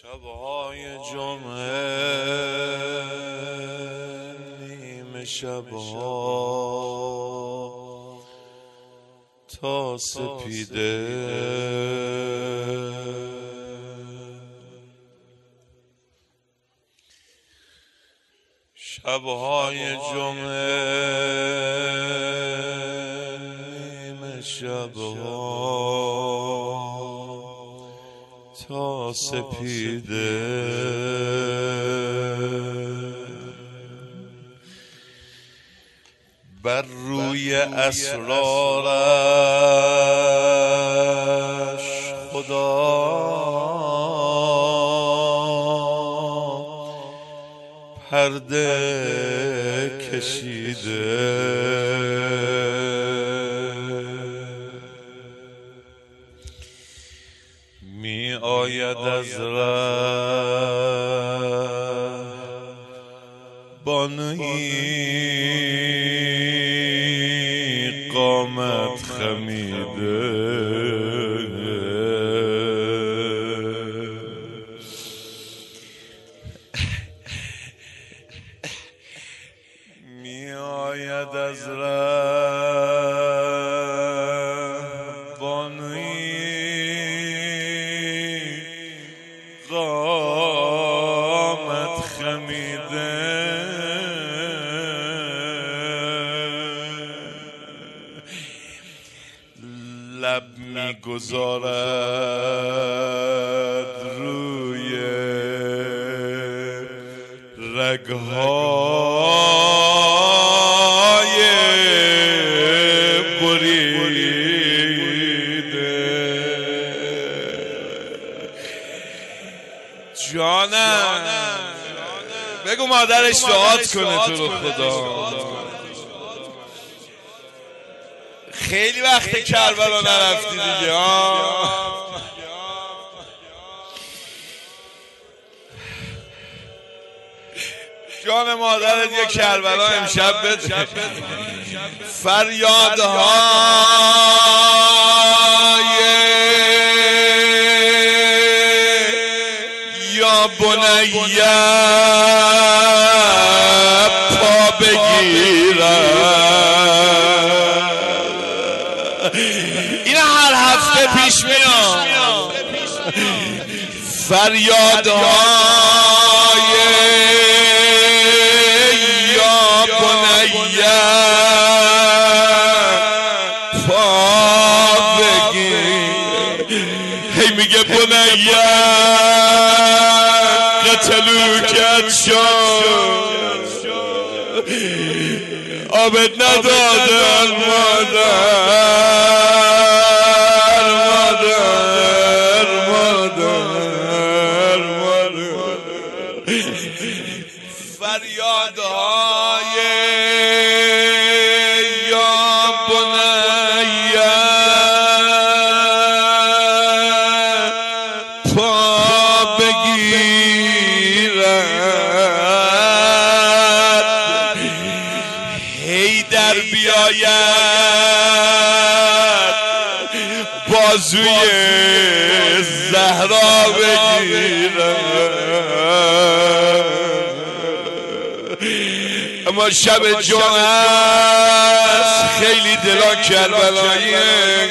شب‌های جمعه نیمه شب‌ها تا سپیده شب‌های جمعه نیمه شب‌ها تا سپیده بر روی اسرارش خدا پرده کشیده می آید از ره بانوی قامت خمیده می آید از ره بانوی قامت خمیده لب می‌گذارد روی رگ‌های بریده جانم بگو مادرش دعات کنه تو رو خدا. خیلی وقت کربلا نرفتی دیگه جان مادرت یه کربلا امشب بده. فریادهای یا بنیه پا بگیرد این هر هفته پیش میاد. فریادهای یا بنیه پا بگیر هی میگه بنیه قتلوکت شد آبت ندادن فریادهای یا بنیه پا بگیرد هی در بیاید بازوی زهرا بگیرد. اما شب جمعه است خیلی دلان کربلاییه.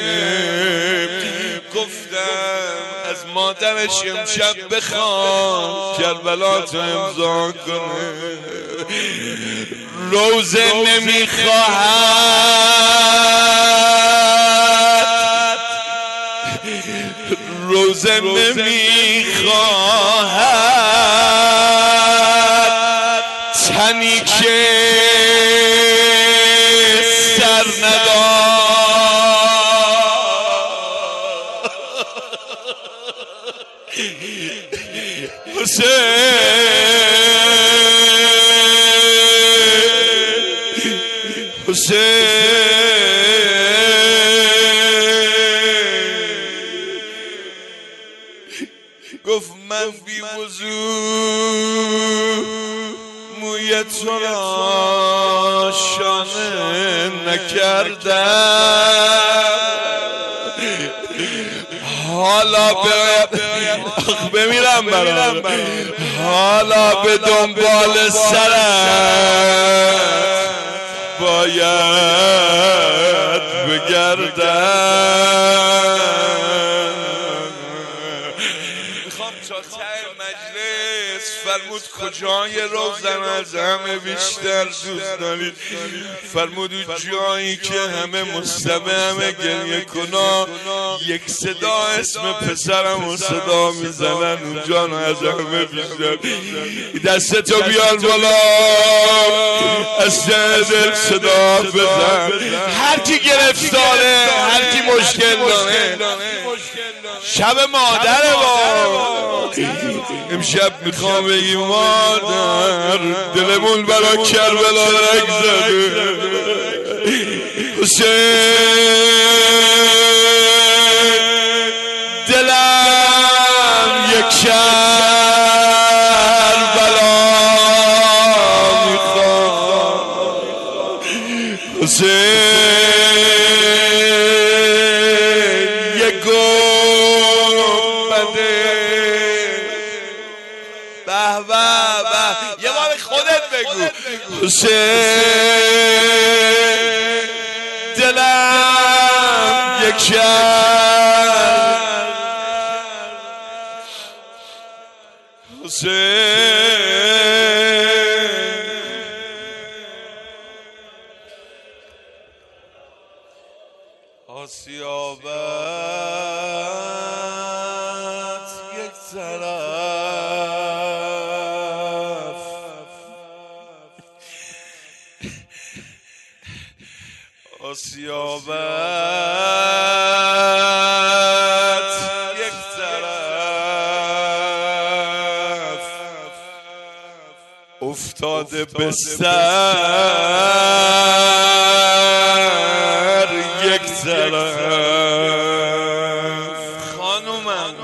گفتم از مادرش امشب بخوام کربلاتو امضا کنه. روزه نمیخواهد روزه نمیخواهد تنی که سر نداد گفت من بی وضو موی تو را شانه نکردم حالا بمیرم برام، حالا به دنبال سرت باید بگردم. میخوام تا ته مجلس فرمود کجای روزن از همه بیشتر دوست دارید؟ فرمود جایی که همه مستمع، همه گریه کنا، یک صدا اسم پسرم و صدا میزنن اونجا از همه بیشتر. دستتو بیار بالا، از دل صدا بزن. هر کی گرفتاره، هر کی مشکل داره، شب مادره با امشب میخوام بگیم مادر دلمون برا کربلا رگ زده. حسین دلم یک کربلا میخواد، حسین یک گنبده. به به به، یه بار خودت بگو. حسین دلم یک کرد، حسین آسیابت یک طرف، آسیابت یک طرف، افتاده بستر یک طرف. خانومم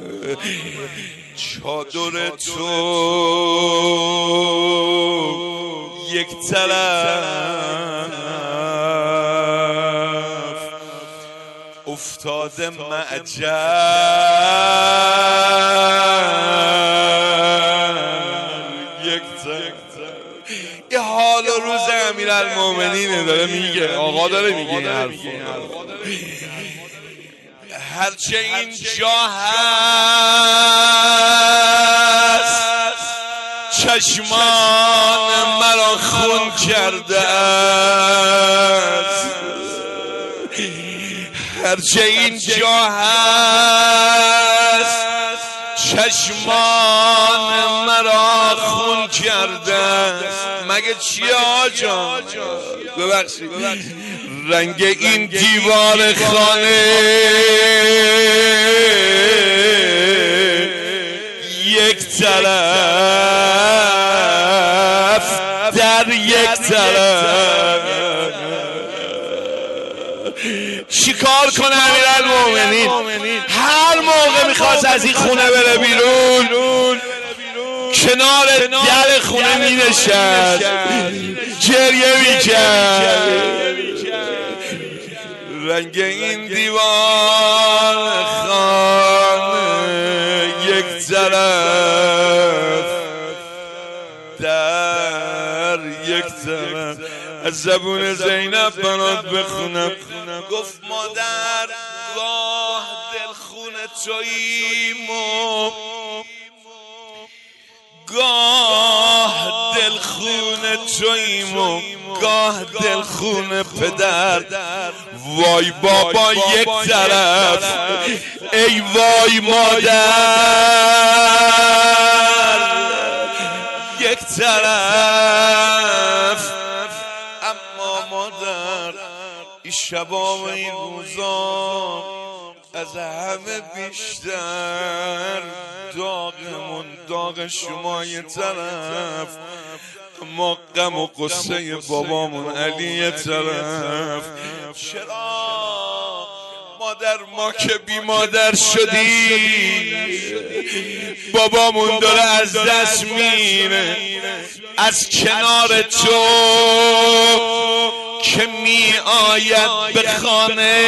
چادر تو یک طرف، افتاده معجل یک طرف. یه حال و روز امیرالمومنین داره میگه، آقا داره میگه این حرف. هرچه اینجا هست چشمان مرا خون کرده است، هرچه اینجا هست چشمان مرا خون کرده است. مگه چیه آجا؟ ببخشید، رنگ این دیوار خانه یک طرف در یک طرف. چیکار کنه امیرالمومنین؟ هر موقع میخواست از این خونه بره بیرون کنار در خونه مینشست، گریه میکرد. رنگ این دیوار خانه یک طرف در یک طرف. از زبون زینب برات بخونم. گفت مادر گاه دلخونه توییم و گاه دلخونه توییم و گاه دلخونه پدر. وای بابا یک طرف، ای وای مادر یک طرف. اما مادر این شبا و این روزا از همه بیشتر داغمون داغ شما یه طرف، ما غم و قصه بابامون علی یه طرف. چرا مادر ما که بی مادر شدی، بابامون داره از دست میره، از کنار تو که می آید به خانه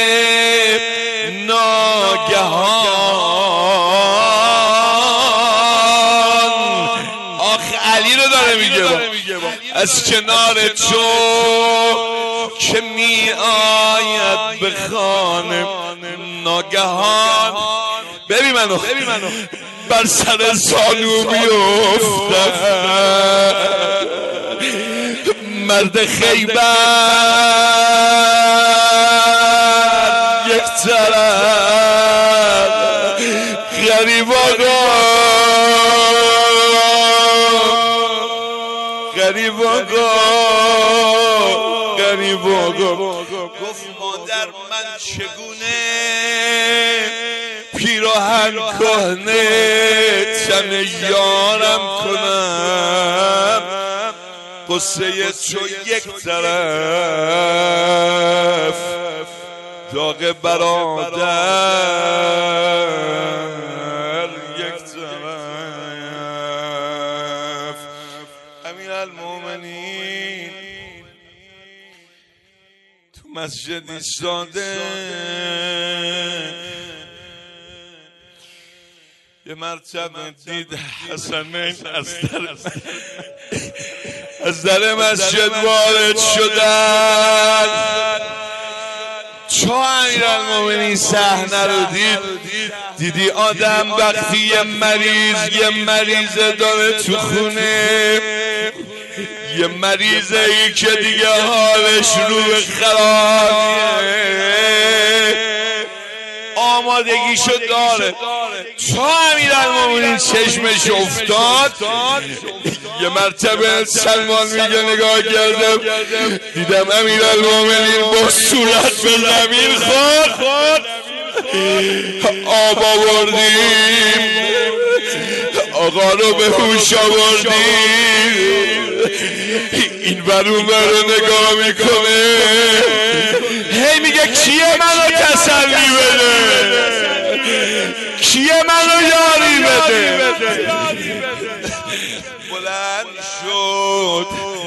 ناگهان. آخ علی رو داره میگه از کنار تو که می آید به خانه ناگهان. ببین منو بر سر زانو بیفتد مرد خیبر یک طرف غریب آقا گفت مادر من چگونه پیراهن کهنه تن یارم کنم، قصه تو یک طرف داغ برادر یک طرف. امیرالمومنین تو مسجد ایستاده، یه مرتبه دید حسنین از در مسجد وارد شدن. چو امیرالمومنین صحنه رو دیدی آدم وقتی یه مریضه داره تو خونه، یه مریضه ای که دیگه حالش رو به خرابیه، آمادگیشو داره. چو امیرالمومنین چشمش افتاد، یه مرتبه سلمان میگه نگاه کردم دیدم امیرالمومنین با صورت به زمین خورد. آب آوردیم، آقا رو به هوش آوردیم، این برون رو نگاه میکنه، هی میگه کیه منو تسلی بده، کیه منو یاری بده. بلند شد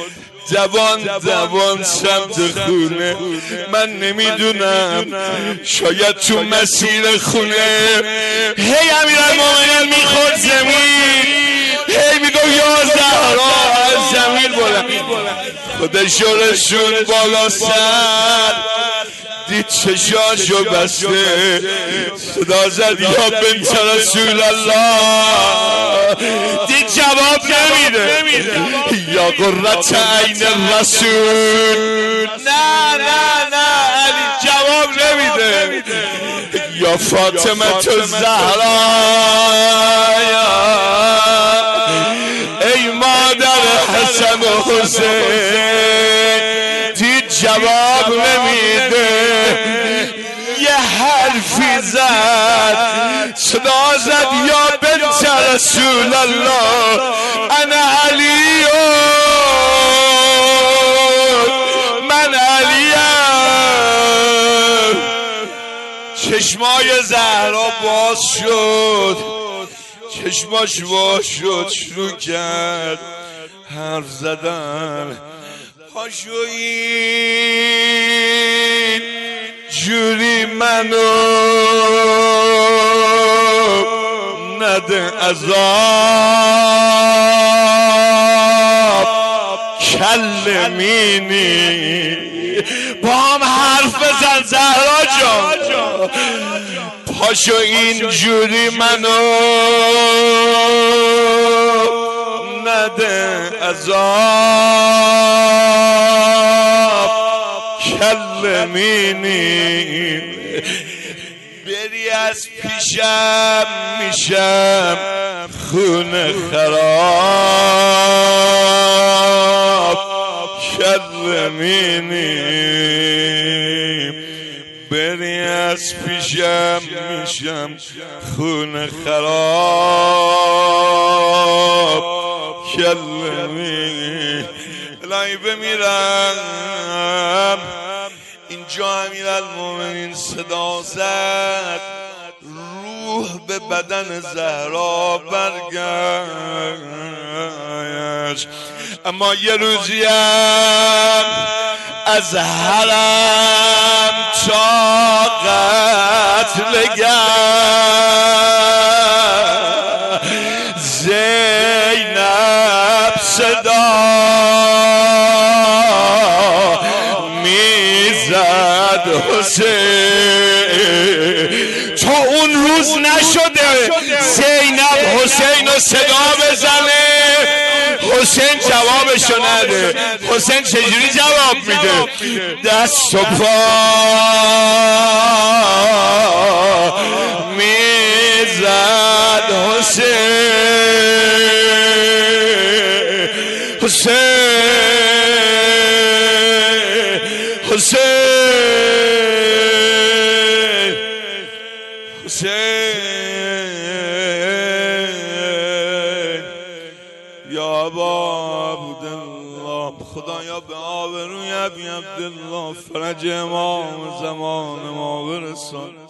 دوان سمت خونه، من نمیدونم شاید تو مسیر خونه. هی امیرالمومنین میخورد زمین، هی میگو یا زهرا، از زمین بلند خودش رسون بالا سر، دید چشاشو بسته، صدا زد یا بنت رسول الله، دید جواب نمیده، یا قرة عین رسول، نه علی جواب نمیده، یا فاطمه تو زهرا، ای مادر حسن و حسین، دید جواب نمیده، یه حرفی زد، صدا زد یا بنت رسول الله انا علی، من علیم. چشمای زهرا باز شد، چشماش باز شد، شروع کرد حرف زدن. پاشو این جوری منو نده عذاب، کلمینی با هم حرف بزن زهرا جان، پاشو این جوری منو نده عذاب، کلمینی بری از پیشم میشم خونه خراب، کلمینی بری از پیشم میشم خونه خراب، کلمینی. الهی بمیرم اینجا امیرالمومنین صدا زد، روح به بدن زهرا برگشت. اما یه روزی هم از حرم طاقت نگر زینب صدا میزد حسین تا اون روز نشده زینب حسین رو صدا بزنه حسین جوابشو نده. حسین چجوری جواب میده؟ دست و پا میزد حسین حسین حسین حسین یا ابا عبدالله خدایا به آبروی ابی عبدالله فرج امام زمان ما برسان.